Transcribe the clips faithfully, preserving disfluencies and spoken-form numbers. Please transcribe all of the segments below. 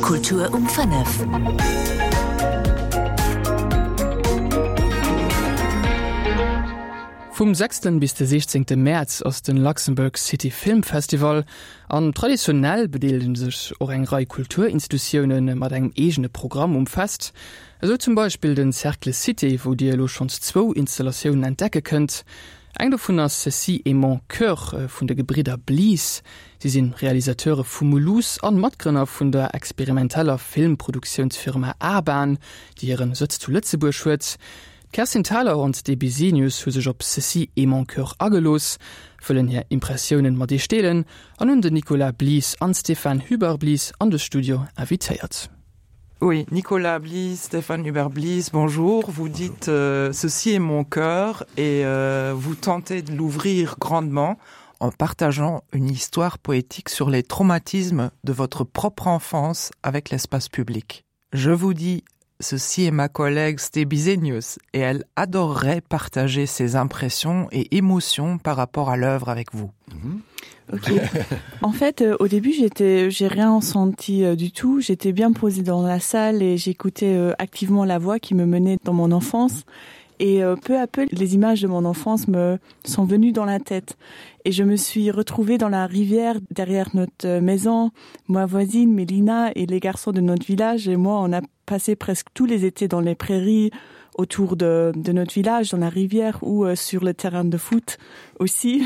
Kultur um fünf. Vom sechsten bis den sechzehnten März aus dem Luxemburg City Film Festival an traditionell bedeelen sich auch eine Reihe Kulturinstitutionen mit einem eigenen Programm umfasst. Also zum Beispiel den Cercle City, wo ihr schon zwei Installationen entdecken könnt. Eine davon ist Ceci et mon Cœur von der Gebrüder Blies. Sie sind Realisateure von Mulhouse und Mitgründer von der experimentellen Filmproduktionsfirma A-Bahn, die ihren Sitz zu Lützeburg hat. Kerstin Thaler und die Bisenius haben sich auf Ceci et mon Cœur angelos, wollen hier Impressionen mit die stehlen und haben Nicolas Blies und Stéphane Hubert-Blies an das Studio invitiert. Oui, Nicolas Blies, Stéphane Hubert-Blies, bonjour. Vous bonjour. dites euh, « Ceci est mon cœur » et euh, vous tentez de l'ouvrir grandement en partageant une histoire poétique sur les traumatismes de votre propre enfance avec l'espace public. Je vous dis, ceci est ma collègue Sté Bisenius et elle adorerait partager ses impressions et émotions par rapport à l'œuvre avec vous. Mmh. Ok. En fait, euh, au début, j'étais, j'ai rien senti euh, du tout. J'étais bien posée dans la salle et j'écoutais euh, activement la voix qui me menait dans mon enfance. Et euh, peu à peu, les images de mon enfance me sont venues dans la tête. Et je me suis retrouvée dans la rivière derrière notre maison. Ma voisine, Mélina, et les garçons de notre village et moi, on a passé presque tous les étés dans les prairies autour de, de notre village, dans la rivière ou euh, sur le terrain de foot aussi.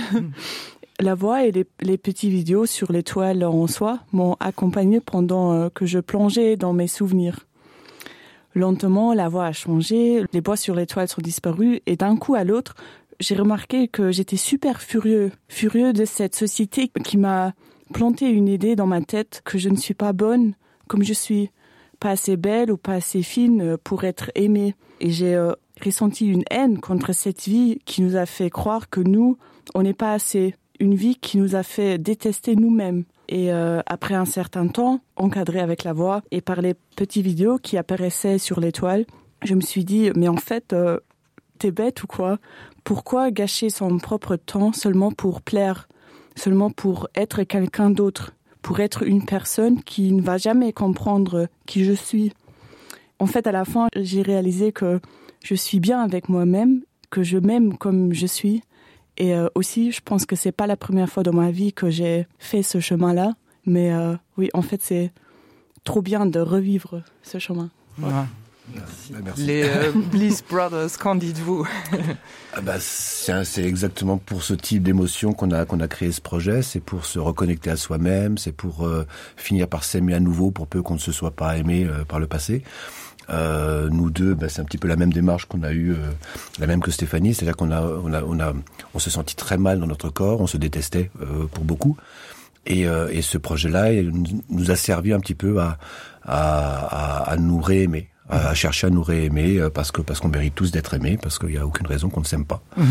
La voix et les, les petites vidéos sur les toiles en soie m'ont accompagnée pendant euh, que je plongeais dans mes souvenirs. Lentement, la voix a changé, les bois sur les toiles sont disparus et d'un coup à l'autre, j'ai remarqué que j'étais super furieux, furieux de cette société qui m'a planté une idée dans ma tête que je ne suis pas bonne comme je suis, pas assez belle ou pas assez fine pour être aimée. Et j'ai euh, ressenti une haine contre cette vie qui nous a fait croire que nous, on n'est pas assez. Une vie qui nous a fait détester nous-mêmes. Et euh, après un certain temps, encadré avec la voix et par les petites vidéos qui apparaissaient sur les toiles, je me suis dit, mais en fait, euh, t'es bête ou quoi ? Pourquoi gâcher son propre temps seulement pour plaire, seulement pour être quelqu'un d'autre, pour être une personne qui ne va jamais comprendre qui je suis ? En fait, à la fin, j'ai réalisé que je suis bien avec moi-même, que je m'aime comme je suis. Et euh, aussi, je pense que c'est pas la première fois dans ma vie que j'ai fait ce chemin-là. Mais euh, oui, en fait, c'est trop bien de revivre ce chemin. Ouais. Merci. Bah, merci. Les euh, Blies Brothers, qu'en dites-vous ? ah bah, c'est, c'est exactement pour ce type d'émotion qu'on a, qu'on a créé ce projet. C'est pour se reconnecter à soi-même. C'est pour euh, finir par s'aimer à nouveau pour peu qu'on ne se soit pas aimé euh, par le passé. Euh, nous deux, bah, c'est un petit peu la même démarche qu'on a eue, euh, la même que Stéphanie, c'est-à-dire qu'on a, on a, on a, on se sentit très mal dans notre corps, on se détestait euh, pour beaucoup, et, euh, et ce projet-là nous a servi un petit peu à, à, à, à nous réaimer, à, à chercher à nous réaimer, parce que parce qu'on mérite tous d'être aimés, parce qu'il n'y a aucune raison qu'on ne s'aime pas. Mmh.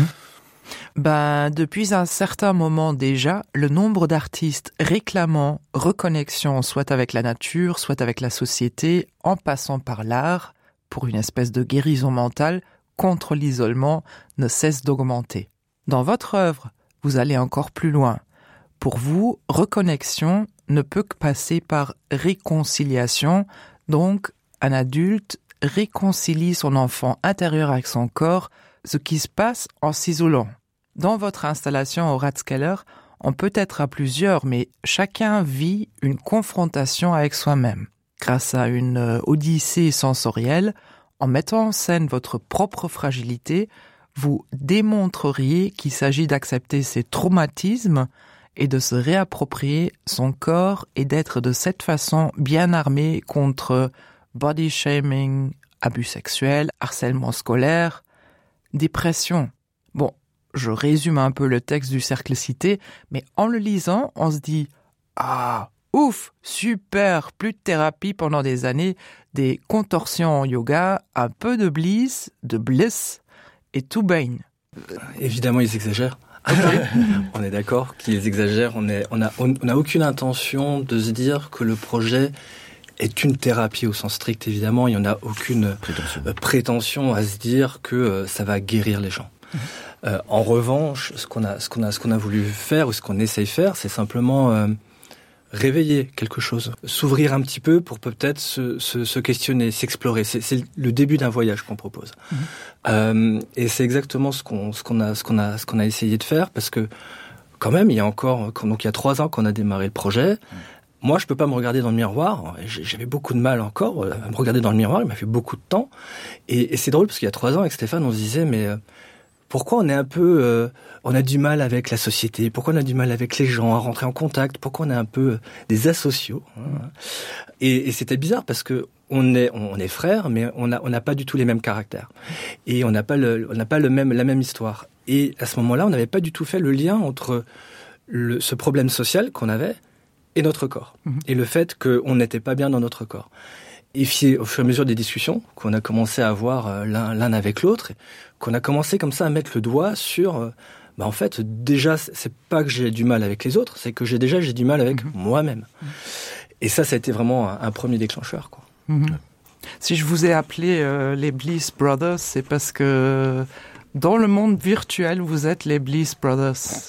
Ben, depuis un certain moment déjà, le nombre d'artistes réclamant reconnexion soit avec la nature, soit avec la société, en passant par l'art, pour une espèce de guérison mentale contre l'isolement, ne cesse d'augmenter. Dans votre œuvre, vous allez encore plus loin. Pour vous, reconnexion ne peut que passer par réconciliation, donc un adulte réconcilie son enfant intérieur avec son corps, ce qui se passe en s'isolant. Dans votre installation au Rathskeller, on peut être à plusieurs, mais chacun vit une confrontation avec soi-même. Grâce à une euh, odyssée sensorielle, en mettant en scène votre propre fragilité, vous démontreriez qu'il s'agit d'accepter ses traumatismes et de se réapproprier son corps et d'être de cette façon bien armé contre body shaming, abus sexuels, harcèlement scolaire, dépression. Bon, je résume un peu le texte du Cercle Cité, mais en le lisant, on se dit « Ah, ouf, super, plus de thérapie pendant des années, des contorsions en yoga, un peu de bliss, de bliss, et tout baigne. » Évidemment, ils exagèrent. Okay. On est d'accord qu'ils exagèrent. On est, on a, on n'a aucune intention de se dire que le projet est une thérapie au sens strict, évidemment. Il n'y en a aucune prétention. Euh, prétention à se dire que euh, ça va guérir les gens. Mmh. Euh, en revanche, ce qu'on a, ce qu'on a, ce qu'on a voulu faire ou ce qu'on essaye de faire, c'est simplement euh, réveiller quelque chose, s'ouvrir un petit peu pour peut-être se, se, se questionner, s'explorer. C'est, c'est le début d'un voyage qu'on propose. Mmh. Euh, et c'est exactement ce qu'on, ce qu'on a, ce qu'on a, ce qu'on a essayé de faire, parce que quand même, il y a encore, donc il y a trois ans qu'on a démarré le projet. Mmh. Moi, je peux pas me regarder dans le miroir. J'avais beaucoup de mal encore à me regarder dans le miroir. Il m'a fait beaucoup de temps. Et, et c'est drôle parce qu'il y a trois ans, avec Stéphane, on se disait, mais euh, pourquoi on est un peu, euh, on a du mal avec la société? Pourquoi on a du mal avec les gens à rentrer en contact? Pourquoi on est un peu euh, des asociaux, hein? Et, et c'était bizarre parce que on est, on est frères, mais on a, on n'a pas du tout les mêmes caractères. Et on n'a pas le, on n'a pas le même, la même histoire. Et à ce moment-là, on n'avait pas du tout fait le lien entre le, ce problème social qu'on avait et notre corps. Mmh. Et le fait qu'on n'était pas bien dans notre corps. Et puis, au fur et à mesure des discussions qu'on a commencé à avoir l'un, l'un avec l'autre, qu'on a commencé comme ça à mettre le doigt sur, bah en fait, déjà, c'est pas que j'ai du mal avec les autres, c'est que j'ai déjà j'ai du mal avec mmh. moi-même. Mmh. Et ça, ça a été vraiment un, un premier déclencheur, quoi. Mmh. Si je vous ai appelé euh, les Bliss Brothers, c'est parce que dans le monde virtuel, vous êtes les Bliss Brothers.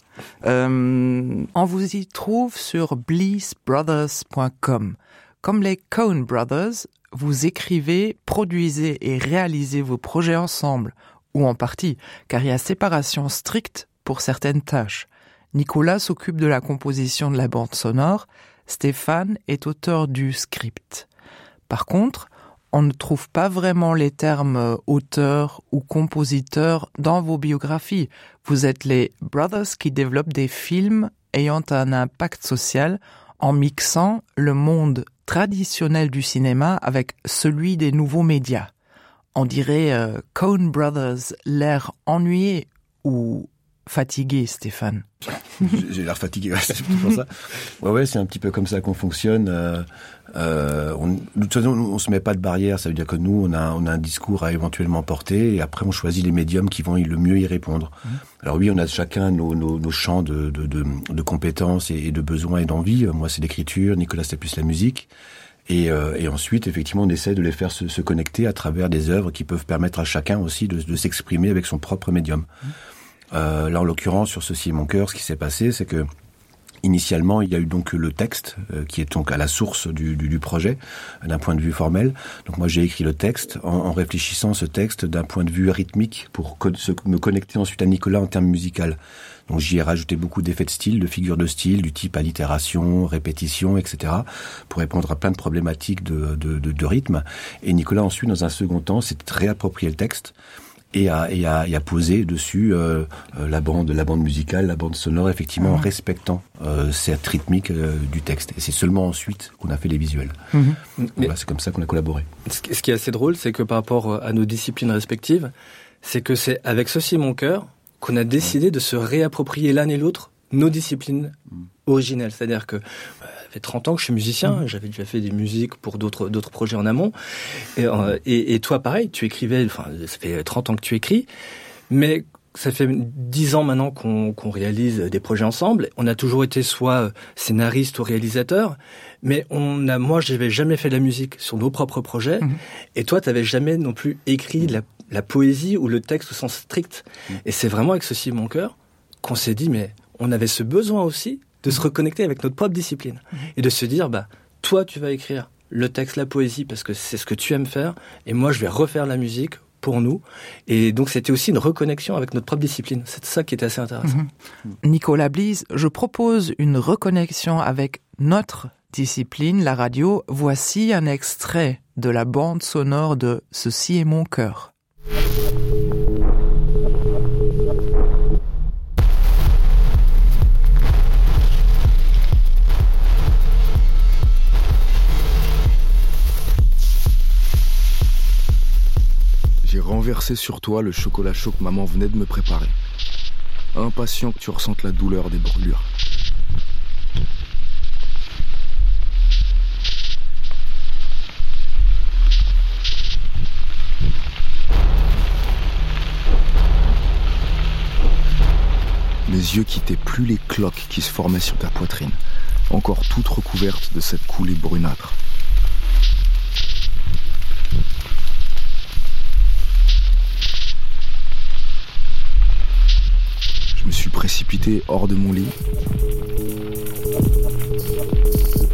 Euh, on vous y trouve sur bliss brothers point com. Comme les Coen Brothers, vous écrivez, produisez et réalisez vos projets ensemble, ou en partie, car il y a séparation stricte pour certaines tâches. Nicolas s'occupe de la composition de la bande sonore, Stéphane est auteur du script. Par contre, on ne trouve pas vraiment les termes auteur ou compositeur dans vos biographies. Vous êtes les brothers qui développent des films ayant un impact social en mixant le monde traditionnel du cinéma avec celui des nouveaux médias. On dirait euh, Coen Brothers, l'air ennuyé ou fatigué, Stéphane. J'ai l'air fatigué, ouais, c'est pour ça. Ouais, ouais, c'est un petit peu comme ça qu'on fonctionne. Euh, euh, on, de toute façon, on, on se met pas de barrière. Ça veut dire que nous, on a, on a un discours à éventuellement porter, et après, on choisit les médiums qui vont le mieux y répondre. Mmh. Alors oui, on a chacun nos, nos, nos champs de, de, de, de compétences et de besoins et d'envie. Moi, c'est l'écriture. Nicolas, c'est plus la musique. Et, euh, et ensuite, effectivement, on essaie de les faire se, se connecter à travers des œuvres qui peuvent permettre à chacun aussi de, de s'exprimer avec son propre médium. Mmh. Euh, là, en l'occurrence, sur Ceci est mon cœur, ce qui s'est passé, c'est que initialement, il y a eu donc le texte euh, qui est donc à la source du, du, du projet, d'un point de vue formel. Donc moi, j'ai écrit le texte en, en réfléchissant ce texte d'un point de vue rythmique pour co- se, me connecter ensuite à Nicolas en termes musicaux. Donc j'y ai rajouté beaucoup d'effets de style, de figures de style, du type allitération, répétition, et cetera, pour répondre à plein de problématiques de, de, de, de rythme. Et Nicolas, ensuite, dans un second temps, s'est réapproprié le texte. Et à, et, à, et à poser dessus euh, euh, la bande, la bande musicale, la bande sonore, effectivement, mmh. en respectant euh, cette rythmique euh, du texte. Et c'est seulement ensuite qu'on a fait les visuels. Mmh. Voilà, c'est comme ça qu'on a collaboré. Ce qui est assez drôle, c'est que par rapport à nos disciplines respectives, c'est que c'est avec Ceci est mon cœur qu'on a décidé mmh. de se réapproprier l'un et l'autre nos disciplines mmh. originelles. C'est-à-dire que ça fait trente ans que je suis musicien, mmh. j'avais déjà fait des musiques pour d'autres d'autres projets en amont. Et, euh, et, et toi, pareil, tu écrivais, enfin, ça fait trente ans que tu écris, mais ça fait dix ans maintenant qu'on, qu'on réalise des projets ensemble. On a toujours été soit scénariste ou réalisateur, mais on a, moi, j'avais jamais fait de la musique sur nos propres projets, mmh. et toi, t'avais jamais non plus écrit de la, la poésie ou le texte au sens strict. Mmh. Et c'est vraiment avec Ceci est mon cœur qu'on s'est dit, mais on avait ce besoin aussi de se reconnecter avec notre propre discipline mmh. et de se dire, bah, toi, tu vas écrire le texte, la poésie, parce que c'est ce que tu aimes faire, et moi, je vais refaire la musique pour nous. Et donc, c'était aussi une reconnexion avec notre propre discipline. C'est ça qui était assez intéressant. Mmh. Nicolas Bliss, je propose une reconnexion avec notre discipline, la radio. Voici un extrait de la bande sonore de Ceci est mon cœur. J'ai renversé sur toi le chocolat chaud que maman venait de me préparer. Impatient que tu ressentes la douleur des brûlures. Mes yeux quittaient plus les cloques qui se formaient sur ta poitrine, encore toute recouverte de cette coulée brunâtre. Je me suis précipité hors de mon lit.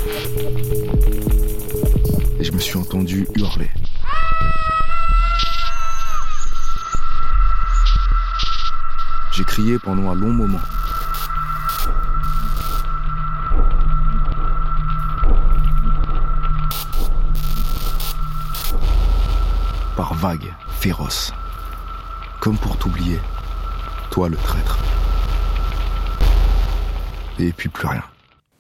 suis entendu hurler. J'ai crié pendant un long moment. Par vagues féroces. Comme pour t'oublier. Toi le traître. Et puis plus rien.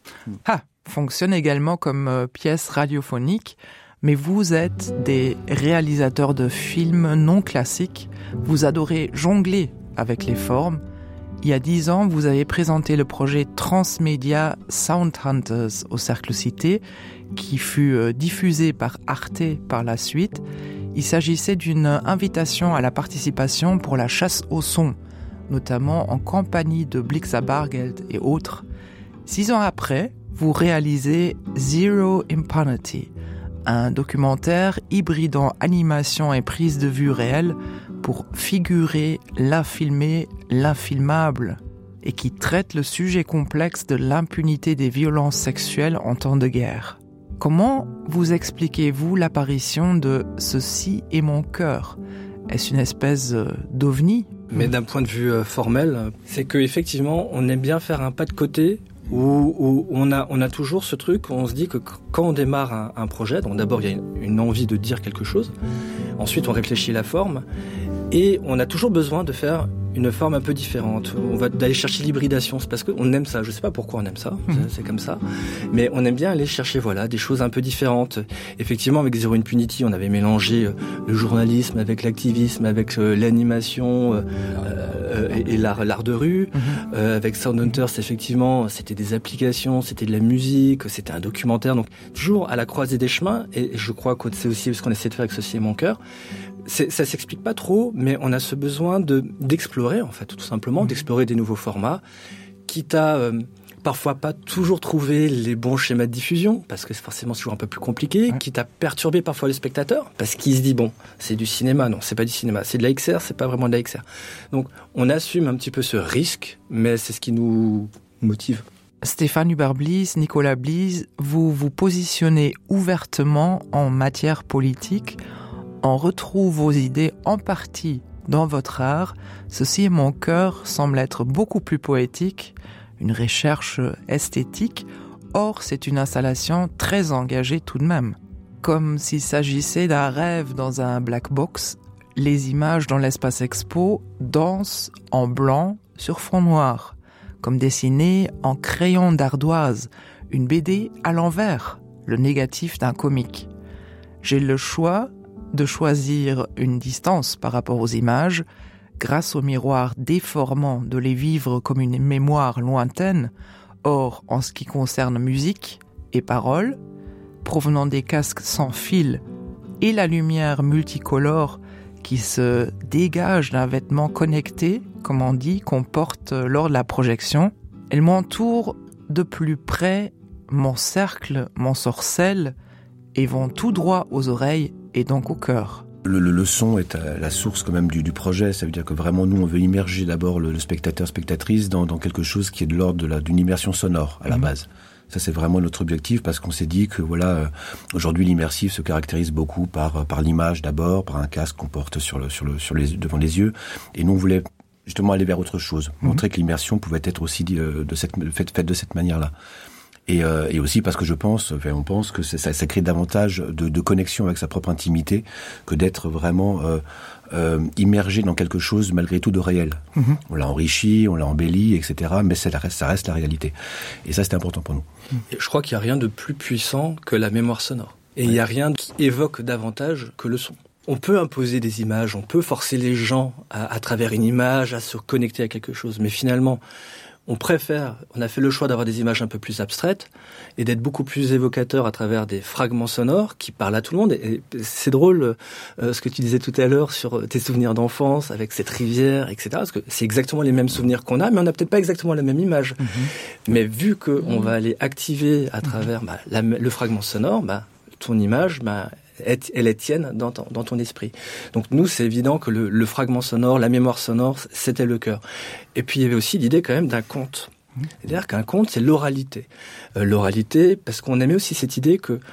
Ah, fonctionne également comme euh, pièce radiophonique, mais vous êtes des réalisateurs de films non classiques. Vous adorez jongler avec les formes. Il y a dix ans, vous avez présenté le projet Transmedia Sound Hunters au Cercle Cité, qui fut euh, diffusé par Arte par la suite. Il s'agissait d'une invitation à la participation pour la chasse au son, notamment en compagnie de Blixa Bargeld et autres. Six ans après, vous réalisez Zero Impunity, un documentaire hybridant animation et prise de vue réelle pour figurer l'infilmé, l'infilmable, et qui traite le sujet complexe de l'impunité des violences sexuelles en temps de guerre. Comment vous expliquez-vous l'apparition de « Ceci est mon cœur » ? Est-ce une espèce d'ovni ? Mais d'un point de vue euh, formel, c'est qu'effectivement, on aime bien faire un pas de côté où, où on, a, on a toujours ce truc où on se dit que quand on démarre un, un projet, donc d'abord il y a une, une envie de dire quelque chose, ensuite on réfléchit la forme, et on a toujours besoin de faire une forme un peu différente. On va d'aller chercher l'hybridation, c'est parce qu'on aime ça. Je sais pas pourquoi on aime ça, mmh. c'est, c'est comme ça. Mais on aime bien aller chercher voilà, des choses un peu différentes. Effectivement, avec Zero Impunity, on avait mélangé euh, le journalisme avec l'activisme, avec euh, l'animation euh, euh, et, et l'art, l'art de rue. Mmh. Euh, avec Sound Hunters, effectivement, c'était des applications, c'était de la musique, c'était un documentaire. Donc, toujours à la croisée des chemins. Et je crois que c'est aussi ce qu'on essaie de faire avec Ceci est mon cœur. C'est, ça s'explique pas trop, mais on a ce besoin de, d'explorer, en fait, tout simplement, mmh. d'explorer des nouveaux formats, quitte à euh, parfois pas toujours trouver les bons schémas de diffusion, parce que c'est forcément toujours un peu plus compliqué, ouais. quitte à perturber parfois le spectateur, parce qu'il se dit, bon, c'est du cinéma, non, c'est pas du cinéma, c'est de la X R, c'est pas vraiment de la X R. Donc, on assume un petit peu ce risque, mais c'est ce qui nous motive. Stéphane Hubert-Blies, Nicolas Blies, vous vous positionnez ouvertement en matière politique. On retrouve vos idées en partie dans votre art. Ceci est mon cœur semble être beaucoup plus poétique, une recherche esthétique. Or, c'est une installation très engagée tout de même. Comme s'il s'agissait d'un rêve dans un black box, les images dans l'espace expo dansent en blanc sur fond noir, comme dessinées en crayon d'ardoise, une B D à l'envers, le négatif d'un comique. J'ai le choix de choisir une distance par rapport aux images, grâce au miroir déformant de les vivre comme une mémoire lointaine. Or, en ce qui concerne musique et paroles, provenant des casques sans fil et la lumière multicolore qui se dégage d'un vêtement connecté, comme on dit, qu'on porte lors de la projection, elle m'entoure de plus près, mon cercle, mon sorcelle, et vont tout droit aux oreilles et donc au cœur. Le, le, le son est la source quand même du, du projet. Ça veut dire que vraiment nous on veut immerger d'abord le, le spectateur, spectatrice dans, dans quelque chose qui est de l'ordre de la, d'une immersion sonore à la mmh. base. Ça c'est vraiment notre objectif parce qu'on s'est dit que voilà euh, aujourd'hui l'immersif se caractérise beaucoup par par l'image d'abord, par un casque qu'on porte sur le sur le sur les devant les yeux. Et nous on voulait justement aller vers autre chose, mmh. montrer que l'immersion pouvait être aussi euh, de cette faite faite de cette manière-là. Et, euh, et aussi parce que je pense, enfin, on pense que ça, ça crée davantage de, de connexion avec sa propre intimité que d'être vraiment euh, euh, immergé dans quelque chose malgré tout de réel. Mm-hmm. On l'a enrichi, on l'a embelli, et cetera. Mais ça reste, ça reste la réalité. Et ça, c'est important pour nous. Et je crois qu'il n'y a rien de plus puissant que la mémoire sonore. Et ouais. il n'y a rien qui évoque davantage que le son. On peut imposer des images, on peut forcer les gens à, à travers une image à se connecter à quelque chose. Mais finalement, on préfère, on a fait le choix d'avoir des images un peu plus abstraites et d'être beaucoup plus évocateur à travers des fragments sonores qui parlent à tout le monde. Et c'est drôle euh, ce que tu disais tout à l'heure sur tes souvenirs d'enfance avec cette rivière, et cetera. Parce que c'est exactement les mêmes souvenirs qu'on a, mais on n'a peut-être pas exactement la même image. Mm-hmm. Mais vu qu'on va aller activer à travers bah, la, le fragment sonore, bah, ton image, bah, elle est tienne dans ton, dans ton esprit. Donc nous, c'est évident que le, le fragment sonore, la mémoire sonore, c'était le cœur. Et puis il y avait aussi l'idée quand même d'un conte. C'est-à-dire qu'un conte, c'est l'oralité. Euh, l'oralité, parce qu'on aimait aussi cette idée que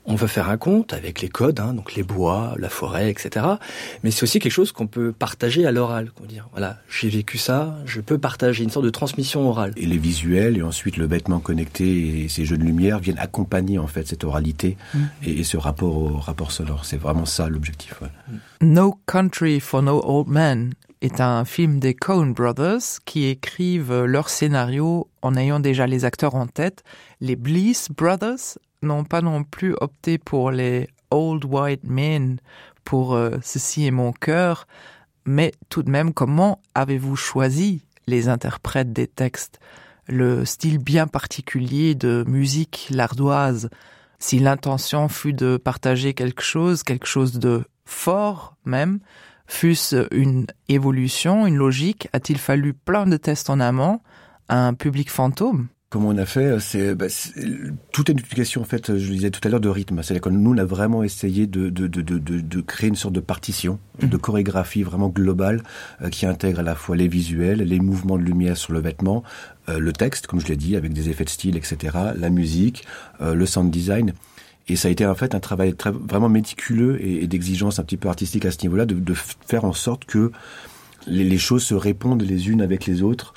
on veut faire un conte avec les codes, hein, donc les bois, la forêt, et cetera. Mais c'est aussi quelque chose qu'on peut partager à l'oral. Qu'on dire, voilà, j'ai vécu ça, je peux partager une sorte de transmission orale. Et les visuels et ensuite le vêtement connecté et ces jeux de lumière viennent accompagner en fait cette oralité mmh. et, et ce rapport au rapport sonore. C'est vraiment ça l'objectif. Ouais. No Country for No Old Men est un film des Coen Brothers qui écrivent leur scénario en ayant déjà les acteurs en tête. Les Blees Brothers n'ont pas non plus opté pour les Old White Men pour euh, Ceci est mon cœur, mais tout de même, comment avez-vous choisi les interprètes des textes? Le style bien particulier de musique lardoise, si l'intention fut de partager quelque chose, quelque chose de fort même, fût-ce une évolution, une logique, a-t-il fallu plein de tests en amont, un public fantôme? Comment on a fait, c'est, bah, c'est tout est une question en fait, je le disais tout à l'heure, de rythme. C'est-à-dire que nous on a vraiment essayé de de de de de créer une sorte de partition, mmh. de chorégraphie vraiment globale euh, qui intègre à la fois les visuels, les mouvements de lumière sur le vêtement, euh, le texte, comme je l'ai dit, avec des effets de style, et cetera, la musique, euh, le sound design. Et ça a été en fait un travail très vraiment méticuleux et, et d'exigence un petit peu artistique à ce niveau-là, de, de faire en sorte que Les, les choses se répondent les unes avec les autres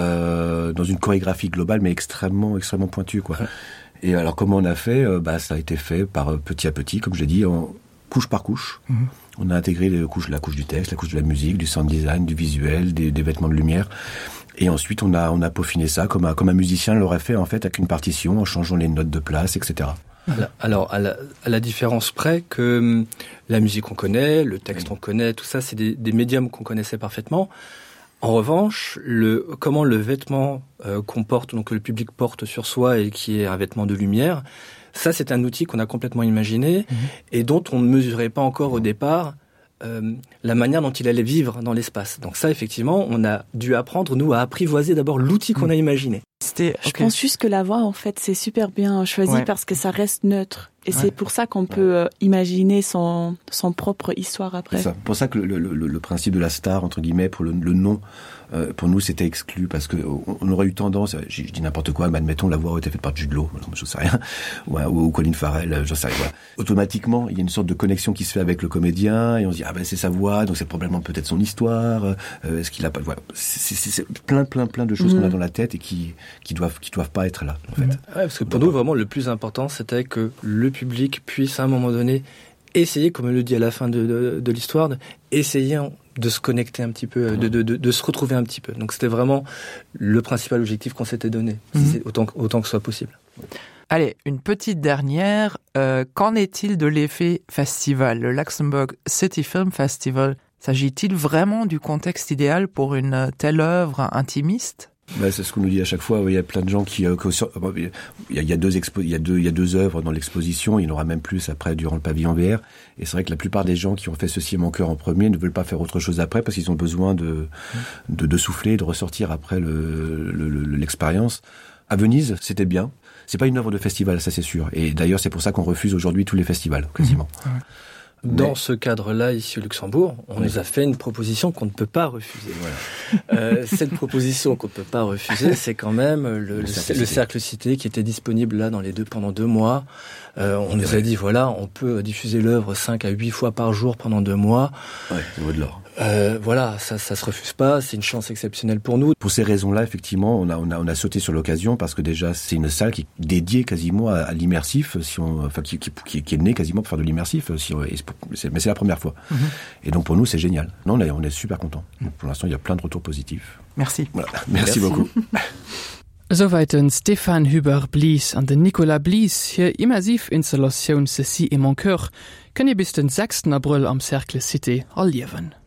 euh, dans une chorégraphie globale mais extrêmement extrêmement pointue quoi. Et alors comment on a fait euh, bah ça a été fait par euh, petit à petit, comme je l'ai dit, en couche par couche. Mm-hmm. On a intégré les couches, la couche du texte, la couche de la musique, du sound design, du visuel, des, des vêtements de lumière. Et ensuite on a on a peaufiné ça comme un comme un musicien l'aurait fait en fait avec une partition en changeant les notes de place, et cetera. Alors, à la, à la différence près que la musique on connaît, le texte on connaît, tout ça, c'est des, des médiums qu'on connaissait parfaitement. En revanche, le, comment le vêtement euh, qu'on porte, donc que le public porte sur soi et qui est un vêtement de lumière, ça c'est un outil qu'on a complètement imaginé mmh. et dont on ne mesurait pas encore au départ euh, la manière dont il allait vivre dans l'espace. Donc ça, effectivement, on a dû apprendre, nous, à apprivoiser d'abord l'outil qu'on mmh. a imaginé. C'était, je okay. pense juste que la voix, en fait, c'est super bien choisi ouais. parce que ça reste neutre. Et ouais. c'est pour ça qu'on peut euh, imaginer son, son propre histoire après. C'est ça. Pour ça que le, le, le, le principe de la star, entre guillemets, pour le, le nom, euh, pour nous, c'était exclu parce que on, on aurait eu tendance, je, je dis n'importe quoi, mais admettons, la voix aurait été faite par Jude Law, je sais rien, ou, ou Colin Farrell, je sais rien. Voilà. Automatiquement, il y a une sorte de connexion qui se fait avec le comédien et on se dit ah ben c'est sa voix, donc c'est probablement peut-être son histoire. Euh, est-ce qu'il a pas, voilà, c'est, c'est, c'est plein, plein, plein de choses mmh. qu'on a dans la tête et qui, qui doivent, qui doivent pas être là, en fait. Ouais, parce que pour donc, nous, vraiment, le plus important, c'était que le public puisse à un moment donné essayer, comme elle le dit à la fin de, de, de l'histoire, de, essayer de se connecter un petit peu, de, de, de, de se retrouver un petit peu. Donc c'était vraiment le principal objectif qu'on s'était donné, mm-hmm. si c'est autant, autant que ce soit possible. Allez, une petite dernière. Euh, qu'en est-il de l'effet festival? Le Luxembourg City Film Festival, s'agit-il vraiment du contexte idéal pour une telle œuvre intimiste? Ben, c'est ce qu'on nous dit à chaque fois. Il y a plein de gens qui, euh, qui il, y a, il y a deux expo, il y a deux, il y a deux œuvres dans l'exposition. Il y en aura même plus après durant le pavillon V R. Et c'est vrai que la plupart des gens qui ont fait Ceci est mon cœur en premier ne veulent pas faire autre chose après parce qu'ils ont besoin de, de, de souffler, de ressortir après le, le, le, l'expérience. À Venise, c'était bien. C'est pas une œuvre de festival, ça c'est sûr. Et d'ailleurs, c'est pour ça qu'on refuse aujourd'hui tous les festivals, quasiment. Mmh. Ouais. Dans Mais... ce cadre-là, ici au Luxembourg, on oui. nous a fait une proposition qu'on ne peut pas refuser. Voilà. euh, cette proposition qu'on ne peut pas refuser, c'est quand même le, le, le, cercle, le cercle cité qui était disponible là dans les deux pendant deux mois. Euh, on nous a dit voilà, on peut diffuser l'œuvre cinq à huit fois par jour pendant deux mois. Ouais, ça vaut de l'or. Euh, voilà, ça, ça se refuse pas. C'est une chance exceptionnelle pour nous. Pour ces raisons-là, effectivement, on a, on a, on a sauté sur l'occasion parce que déjà, c'est une salle qui est dédiée quasiment à, à l'immersif, si on, enfin, qui, qui, qui, qui est née quasiment pour faire de l'immersif. Si on, c'est, mais c'est la première fois. Mm-hmm. Et donc pour nous, c'est génial. Non, là, on est super contents. Donc, pour l'instant, il y a plein de retours positifs. Merci. Voilà. Merci, Merci beaucoup. Soweit den Stefan Huber Blies an den Nicolas Blies hier Immersivinstallationun Ceci est mon cœur, könnt ihr bis den sechsten April am Cercle Cité alliewen.